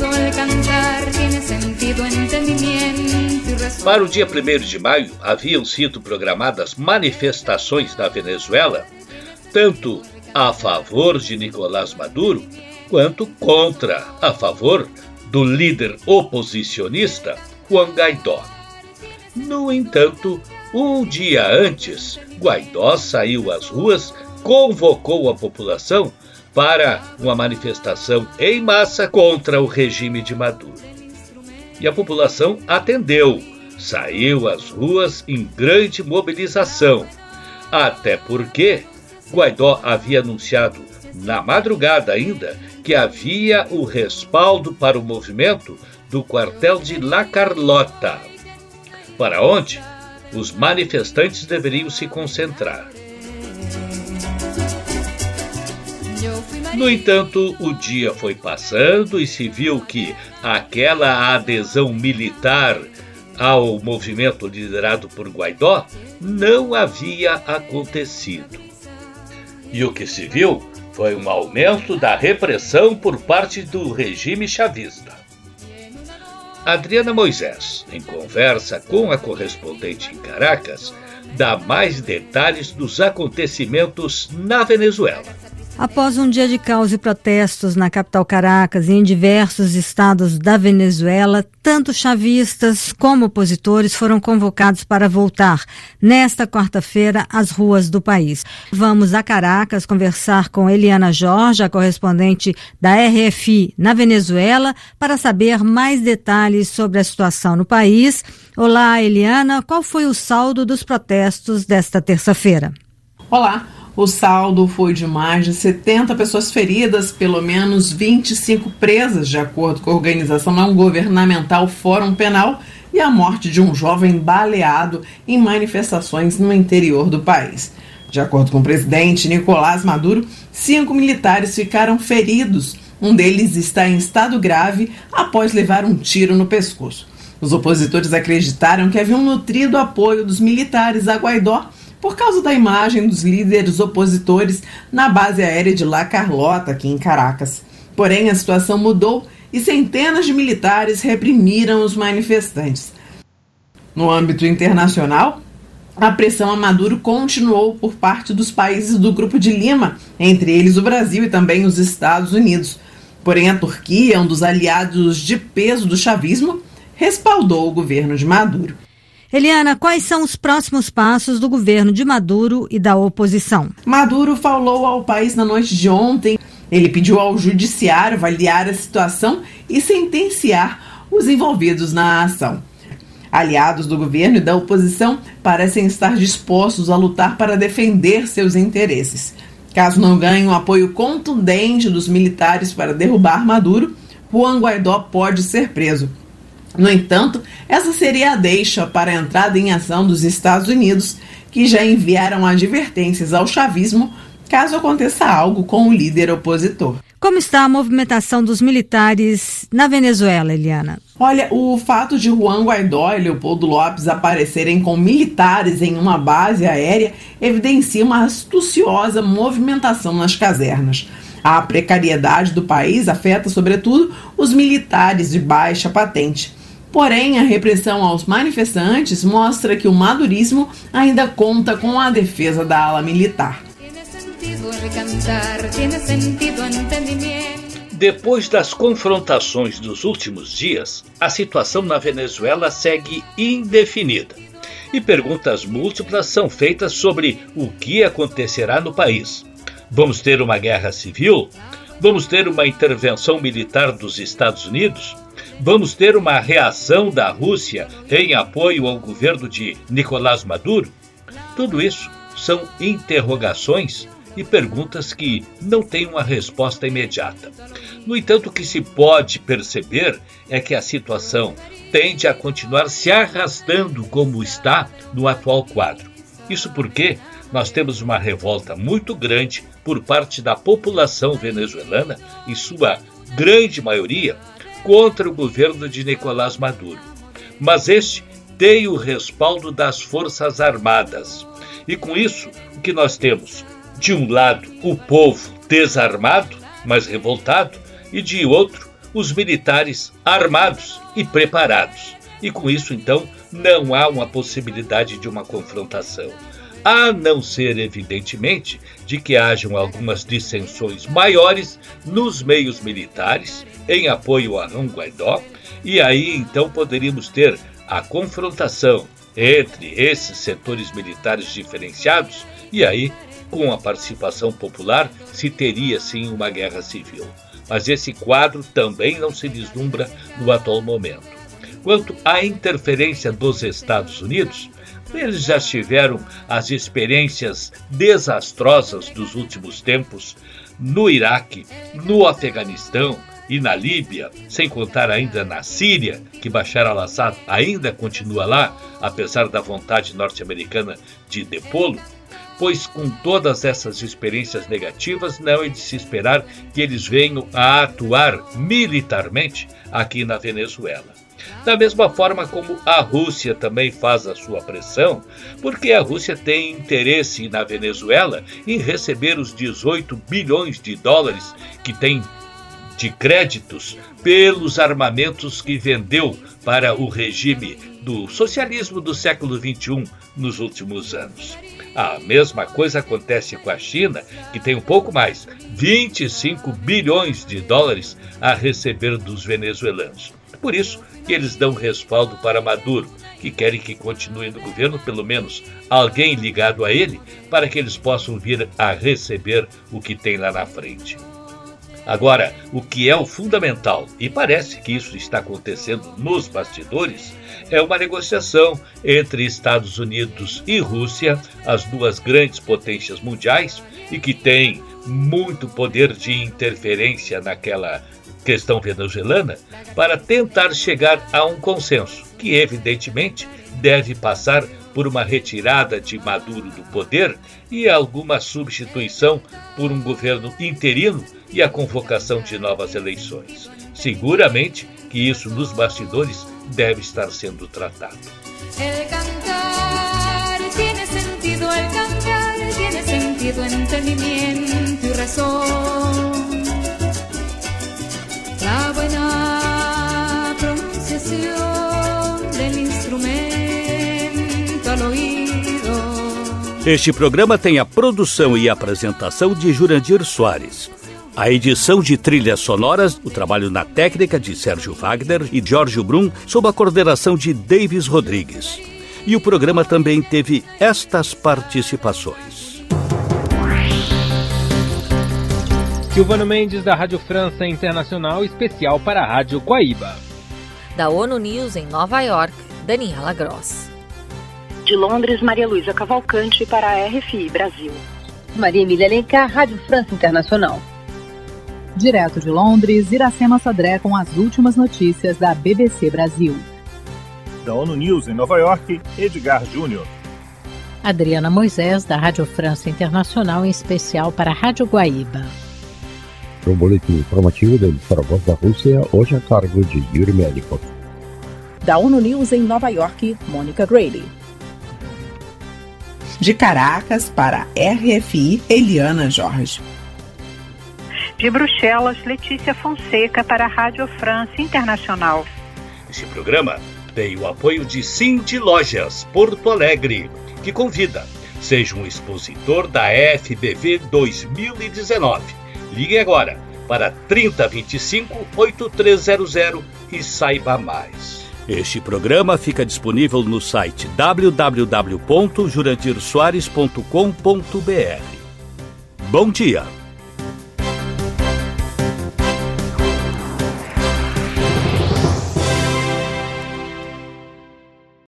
Para o dia 1º de maio, haviam sido programadas manifestações na Venezuela, tanto a favor de Nicolás Maduro, quanto contra, a favor do líder oposicionista Juan Guaidó. No entanto, um dia antes, Guaidó saiu às ruas, convocou a população para uma manifestação em massa contra o regime de Maduro. E a população atendeu, saiu às ruas em grande mobilização, até porque Guaidó havia anunciado, na madrugada ainda, que havia o respaldo para o movimento do quartel de La Carlota, para onde os manifestantes deveriam se concentrar. No entanto, o dia foi passando e se viu que aquela adesão militar ao movimento liderado por Guaidó não havia acontecido. E o que se viu foi um aumento da repressão por parte do regime chavista. Adriana Moisés, em conversa com a correspondente em Caracas, dá mais detalhes dos acontecimentos na Venezuela. Após um dia de caos e protestos na capital Caracas e em diversos estados da Venezuela, tanto chavistas como opositores foram convocados para voltar nesta quarta-feira às ruas do país. Vamos a Caracas conversar com Eliana Jorge, a correspondente da RFI na Venezuela, para saber mais detalhes sobre a situação no país. Olá, Eliana, qual foi o saldo dos protestos desta terça-feira? Olá. O saldo foi de mais de 70 pessoas feridas, pelo menos 25 presas, de acordo com a organização não governamental Fórum Penal, e a morte de um jovem baleado em manifestações no interior do país. De acordo com o presidente Nicolás Maduro, 5 militares ficaram feridos. Um deles está em estado grave após levar um tiro no pescoço. Os opositores acreditaram que haviam nutrido apoio dos militares a Guaidó por causa da imagem dos líderes opositores na base aérea de La Carlota, aqui em Caracas. Porém, a situação mudou e centenas de militares reprimiram os manifestantes. No âmbito internacional, a pressão a Maduro continuou por parte dos países do Grupo de Lima, entre eles o Brasil e também os Estados Unidos. Porém, a Turquia, um dos aliados de peso do chavismo, respaldou o governo de Maduro. Eliana, quais são os próximos passos do governo de Maduro e da oposição? Maduro falou ao país na noite de ontem. Ele pediu ao judiciário avaliar a situação e sentenciar os envolvidos na ação. Aliados do governo e da oposição parecem estar dispostos a lutar para defender seus interesses. Caso não ganhem o apoio contundente dos militares para derrubar Maduro, Juan Guaidó pode ser preso. No entanto, essa seria a deixa para a entrada em ação dos Estados Unidos, que já enviaram advertências ao chavismo caso aconteça algo com o líder opositor. Como está a movimentação dos militares na Venezuela, Eliana? Olha, o fato de Juan Guaidó e Leopoldo López aparecerem com militares em uma base aérea evidencia uma astuciosa movimentação nas casernas. A precariedade do país afeta, sobretudo, os militares de baixa patente. Porém, a repressão aos manifestantes mostra que o madurismo ainda conta com a defesa da ala militar. Depois das confrontações dos últimos dias, a situação na Venezuela segue indefinida. E perguntas múltiplas são feitas sobre o que acontecerá no país. Vamos ter uma guerra civil? Vamos ter uma intervenção militar dos Estados Unidos? Vamos ter uma reação da Rússia em apoio ao governo de Nicolás Maduro? Tudo isso são interrogações e perguntas que não têm uma resposta imediata. No entanto, o que se pode perceber é que a situação tende a continuar se arrastando como está no atual quadro. Isso porque nós temos uma revolta muito grande por parte da população venezuelana, em sua grande maioria, contra o governo de Nicolás Maduro. Mas este tem o respaldo das Forças Armadas. E com isso, o que nós temos? De um lado, o povo desarmado, mas revoltado, e de outro, os militares armados e preparados. E com isso, então, não há uma possibilidade de uma confrontação. A não ser, evidentemente, de que hajam algumas dissensões maiores nos meios militares, em apoio a Juan Guaidó, e aí, então, poderíamos ter a confrontação entre esses setores militares diferenciados, e aí, com a participação popular, se teria, sim, uma guerra civil. Mas esse quadro também não se vislumbra no atual momento. Quanto à interferência dos Estados Unidos, eles já tiveram as experiências desastrosas dos últimos tempos no Iraque, no Afeganistão e na Líbia, sem contar ainda na Síria, que Bashar al-Assad ainda continua lá, apesar da vontade norte-americana de depô-lo, pois com todas essas experiências negativas não é de se esperar que eles venham a atuar militarmente aqui na Venezuela. Da mesma forma como a Rússia também faz a sua pressão, porque a Rússia tem interesse na Venezuela em receber os 18 bilhões de dólares que tem de créditos pelos armamentos que vendeu para o regime do socialismo do século XXI nos últimos anos. A mesma coisa acontece com a China, que tem um pouco mais, 25 bilhões de dólares a receber dos venezuelanos. Por isso que eles dão respaldo para Maduro, que querem que continue no governo, pelo menos alguém ligado a ele, para que eles possam vir a receber o que tem lá na frente. Agora, o que é o fundamental, e parece que isso está acontecendo nos bastidores, é uma negociação entre Estados Unidos e Rússia, as duas grandes potências mundiais, e que têm muito poder de interferência naquela questão venezuelana, para tentar chegar a um consenso, que evidentemente deve passar por uma retirada de Maduro do poder e alguma substituição por um governo interino e a convocação de novas eleições. Seguramente que isso nos bastidores deve estar sendo tratado. El cantar tiene sentido, entendimiento y razón. La buena pronunciación del instrumento al oído. Este programa tem a produção e apresentação de Jurandir Soares. A edição de trilhas sonoras, o trabalho na técnica de Sérgio Wagner e Jorge Brum, sob a coordenação de Davis Rodrigues. E o programa também teve estas participações. Silvano Mendes, da Rádio França Internacional, especial para a Rádio Guaíba. Da ONU News em Nova York, Daniela Gross. De Londres, Maria Luísa Cavalcante para a RFI Brasil. Maria Emília Alencar, Rádio França Internacional. Direto de Londres, Iracema Sodré com as últimas notícias da BBC Brasil. Da ONU News em Nova York, Edgar Júnior. Adriana Moisés, da Rádio França Internacional, em especial para a Rádio Guaíba. O boletim informativo da emissora Voz da Rússia, hoje a cargo de Yuri Melikov. Da ONU News em Nova York, Mônica Grady. De Caracas para RFI, Eliana Jorge. De Bruxelas, Letícia Fonseca para a Rádio França Internacional. Este programa tem o apoio de Cindy Lojas, Porto Alegre, que convida. Seja um expositor da FBV 2019. Ligue agora para 3025-8300 e saiba mais. Este programa fica disponível no site www.jurandirsoares.com.br. Bom dia!